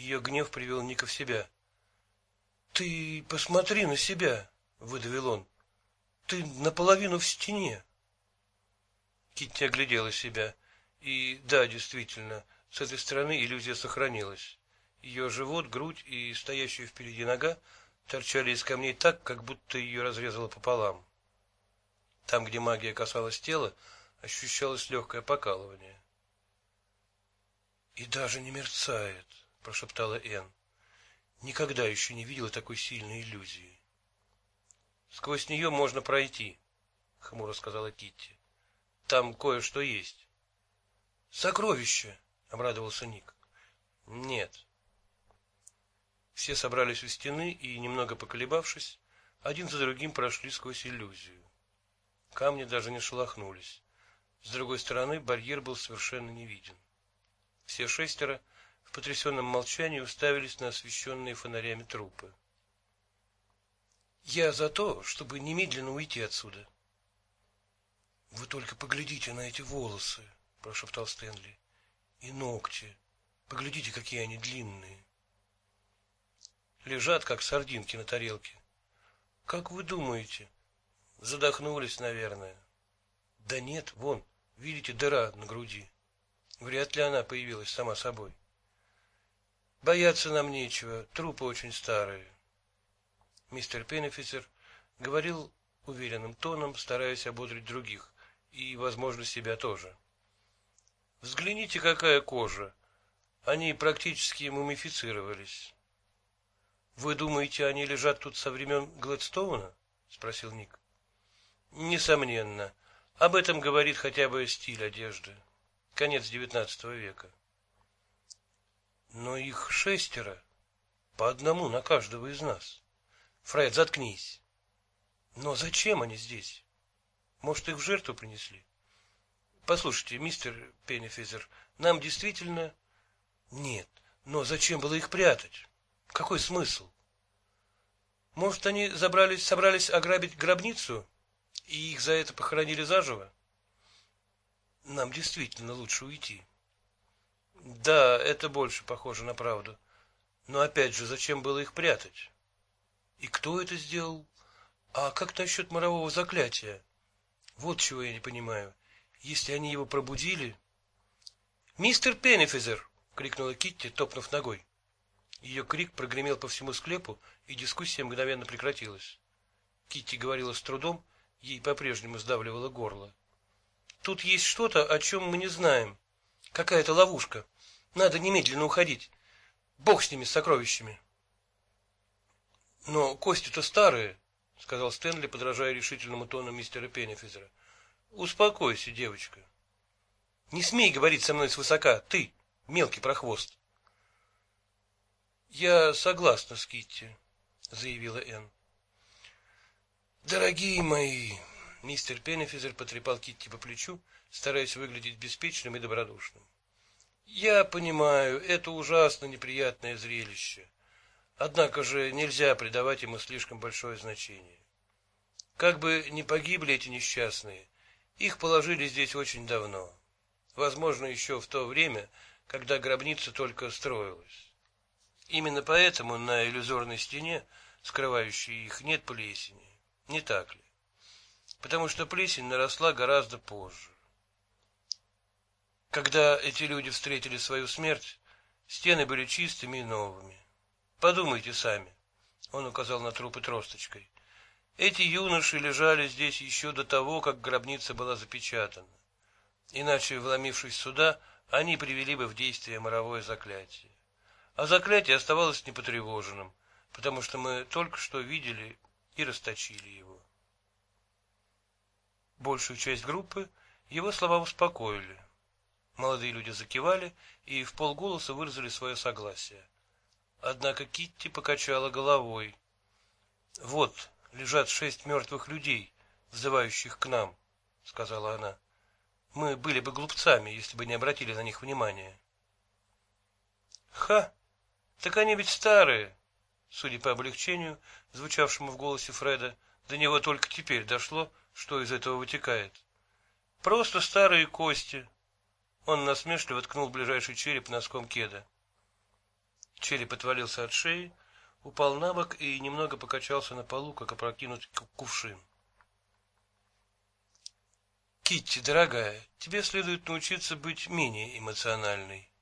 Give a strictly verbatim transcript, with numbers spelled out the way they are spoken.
Ее гнев привел Ника в себя. «Ты посмотри на себя!» — выдавил он. «Ты наполовину в стене!» Китти оглядела себя. И да, действительно, с этой стороны иллюзия сохранилась. Ее живот, грудь и стоящая впереди нога торчали из камней так, как будто ее разрезало пополам. Там, где магия касалась тела, ощущалось легкое покалывание. «И даже не мерцает», — прошептала Энн. «Никогда еще не видела такой сильной иллюзии». «Сквозь нее можно пройти», — хмуро сказала Китти. «Там кое-что есть». «Сокровище!» — обрадовался Ник. «Нет». Все собрались у стены и, немного поколебавшись, один за другим прошли сквозь иллюзию. Камни даже не шелохнулись. С другой стороны барьер был совершенно не виден. Все шестеро в потрясенном молчании уставились на освещенные фонарями трупы. «Я за то, чтобы немедленно уйти отсюда». «Вы только поглядите на эти волосы», — прошептал Стэнли. «И ногти. Поглядите, какие они длинные». «Лежат, как сардинки на тарелке». «Как вы думаете?» «Задохнулись, наверное». «Да нет, вон, видите, дыра на груди. Вряд ли она появилась сама собой». «Бояться нам нечего, трупы очень старые». Мистер Пеннифисер говорил уверенным тоном, стараясь ободрить других и, возможно, себя тоже. «Взгляните, какая кожа! Они практически мумифицировались». «Вы думаете, они лежат тут со времен Гладстоуна?» — спросил Ник. «Несомненно. Об этом говорит хотя бы стиль одежды. Конец девятнадцатого века». «Но их шестеро. По одному на каждого из нас. Фред, заткнись. Но зачем они здесь? Может, их в жертву принесли? Послушайте, мистер Пеннифизер, нам действительно...» «Нет, но зачем было их прятать? Какой смысл? Может, они забрались, собрались ограбить гробницу, и их за это похоронили заживо? Нам действительно лучше уйти». «Да, это больше похоже на правду. Но опять же, зачем было их прятать? И кто это сделал? А как насчет морового заклятия? Вот чего я не понимаю. Если они его пробудили...» «Мистер Пеннифизер!» — крикнула Китти, топнув ногой. Ее крик прогремел по всему склепу, и дискуссия мгновенно прекратилась. Китти говорила с трудом, ей по-прежнему сдавливало горло. «Тут есть что-то, о чем мы не знаем. Какая-то ловушка. Надо немедленно уходить. Бог с ними, с сокровищами». «Но кости-то старые», — сказал Стэнли, подражая решительному тону мистера Пеннифизера. «Успокойся, девочка». «Не смей говорить со мной свысока, ты, мелкий прохвост». «Я согласна с Китти», — заявила Энн. «Дорогие мои», — мистер Пеннифизер потрепал Китти по плечу, стараясь выглядеть беспечным и добродушным. «Я понимаю, это ужасно неприятное зрелище. Однако же нельзя придавать ему слишком большое значение. Как бы ни погибли эти несчастные, их положили здесь очень давно. Возможно, еще в то время, когда гробница только строилась. Именно поэтому на иллюзорной стене, скрывающей их, нет плесени. Не так ли? Потому что плесень наросла гораздо позже. Когда эти люди встретили свою смерть, стены были чистыми и новыми. Подумайте сами, — он указал на трупы тросточкой. Эти юноши лежали здесь еще до того, как гробница была запечатана. Иначе, вломившись сюда, они привели бы в действие моровое заклятие. А заклятие оставалось непотревоженным, потому что мы только что видели и расточили его. Большую часть группы его слова успокоили. Молодые люди закивали и вполголоса выразили свое согласие. Однако Китти покачала головой. «Вот лежат шесть мертвых людей, взывающих к нам», — сказала она. «Мы были бы глупцами, если бы не обратили на них внимания». «Ха! Так они ведь старые!» Судя по облегчению, звучавшему в голосе Фреда, до него только теперь дошло, что из этого вытекает. «Просто старые кости». Он насмешливо ткнул ближайший череп носком кеда. Череп отвалился от шеи, упал на бок и немного покачался на полу, как опрокинуть кувшин. Китти, дорогая, тебе следует научиться быть менее эмоциональной.